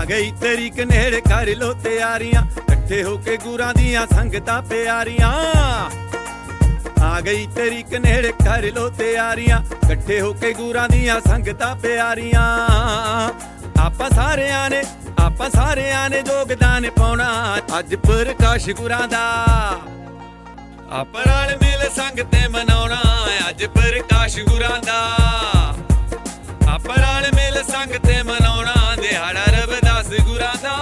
ਗਈ ਤੇਰੀ ਕਨੇੜ ਕਰ ਲੋ ਤਿਆਰੀਆਂ ਇਕੱਠੇ ਹੋ ਕੇ ਗੁਰਾਂ ਦੀਆਂ ਸੰਗਤਾਂ ਪਿਆਰੀਆਂ ਆ ਗਈ ਤੇਰੀ ਕਨੇੜ ਕਰ ਲੋ ਤਿਆਰੀਆਂ ਇਕੱਠੇ ਹੋ ਕੇ ਗੁਰਾਂ ਦੀਆਂ ਸੰਗਤਾਂ ਪਿਆਰੀਆਂ ਆਪਾਂ ਸਾਰਿਆਂ ਨੇ ਯੋਗਦਾਨ ਪਾਉਣਾ ਅੱਜ ਪ੍ਰਕਾਸ਼ ਗੁਰਾਂ ਦਾ ਆਪਾਂ ਰਲ ਮਿਲ ਸੰਗ ਤੇ ਮਨਾਉਣਾ ਅੱਜ ਪ੍ਰਕਾਸ਼ ਗੁਰਾਂ ਦਾ ਆਪਾਂ ਰਲ ਮਿਲ ਸੰਗ ਤੇ ਮਨਾਉਣਾ ਦਿਹਾੜਾ ਰਵਿਦਾਸ ਗੁਰਾਂ ਦਾ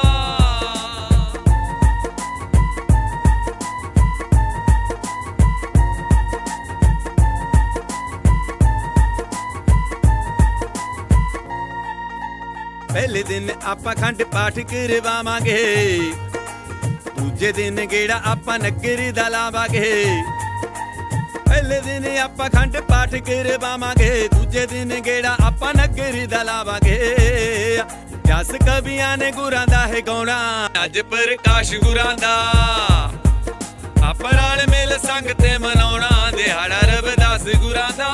ਪਹਿਲੇ ਦਿਨ ਆਪਾਂ ਖੰਡ ਪਾਠ ਕਰਵਾਵਾਂਗੇ ਦੂਜੇ ਦਿਨ ਗੇੜਾ ਆਪਾਂ ਨਗਰ ਦਾ ਲਾਵਾਂਗੇ ਪਹਿਲੇ ਦਿਨ ਆਪਾਂ ਖੰਡ ਪਾਠ ਕਰਵਾਵਾਂਗੇ ਦੂਜੇ ਦਿਨ ਗੇੜਾ ਆਪਾਂ ਨਗਰ ਦਾ ਲਾਵਾਂਗੇ ਜਸ ਕਵੀਆਂ ਨੇ ਗੁਰਾਂ ਦਾ ਹੈ ਗਾਉਣਾ ਅੱਜ ਪ੍ਰਕਾਸ਼ ਗੁਰਾਂ ਦਾ ਆਪਾਂ ਰਲ ਮਿਲ ਸੰਗ ਤੇ ਮਨਾਉਣਾ ਦਿਹਾੜਾ ਰਵਿਦਾਸ ਗੁਰਾਂ ਦਾ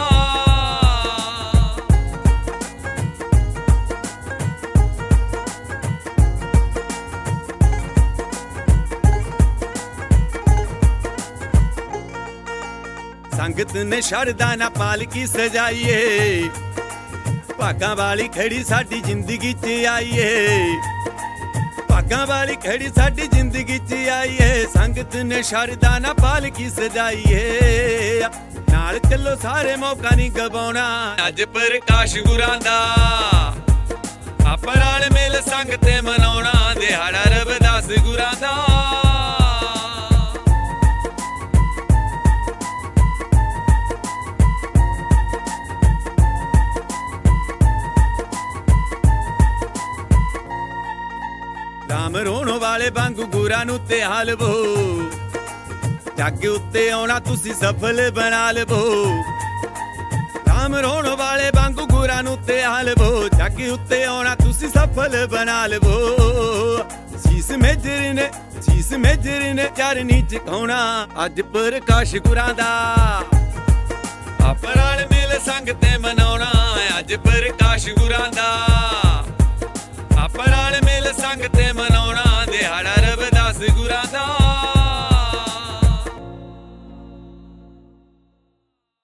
ਸੰਗਤ ਨੇ ਸ਼ਰਧਾ ਨਾਲ ਪਾਲਕੀ ਸਜਾਈਏ ਭਾਗਾਂ ਵਾਲੀ ਖੜੀ ਸਾਡੀ ਜ਼ਿੰਦਗੀ 'ਚ ਆਈਏ ਭਾਗਾਂ ਵਾਲੀ ਖੜੀ ਸਾਡੀ ਜ਼ਿੰਦਗੀ 'ਚ ਆਈਏ ਸੰਗਤ ਨੇ ਸ਼ਰਧਾ ਨਾਲ ਪਾਲਕੀ ਸਜਾਈਏ ਨਾਲ ਚੱਲੋ ਸਾਰੇ ਮੌਕਾ ਨਹੀਂ ਗਵਾਉਣਾ ਅੱਜ ਪ੍ਰਕਾਸ਼ ਗੁਰਾਂ ਦਾ ਆਪਾਂ ਰਲ ਮਿਲ ਸੰਗ ਤੇ ਮਨਾਉਣਾ ਦਿਹਾੜਾ ਰਵਿਦਾਸ ਗੁਰਾਂ ਦਾ ਰਾਮ ਰੋਣ ਵਾਲੇ ਵਾਂਗੂ ਗੁਰਾਂ ਨੂੰ ਤੇ ਹਾਲਵੋ ਜੱਗ ਉੱਤੇ ਆਉਣਾ ਤੁਸੀਂ ਸਫਲ ਬਣਾ ਲਵੋ ਰਾਮ ਰੋਣ ਵਾਲੇ ਵਾਂਗੂ ਗੁਰਾਂ ਨੂੰ ਤੇ ਹਾਲਵੋ ਜੱਗ ਉੱਤੇ ਆਉਣਾ ਤੁਸੀਂ ਸਫਲ ਬਣਾ ਲਵੋ ਸੀਸ ਮੇਜਰ ਨੇ ਚਰਨੀ ਝੁਕਾਉਣਾ ਅੱਜ ਪ੍ਰਕਾਸ਼ ਗੁਰਾਂ ਦਾ ਆਪਾਂ ਰਲ ਮਿਲ ਸੰਗ ਤੇ ਮਨਾਉਣਾ ਅੱਜ ਪ੍ਰਕਾਸ਼ ਗੁਰਾਂ ਦਾ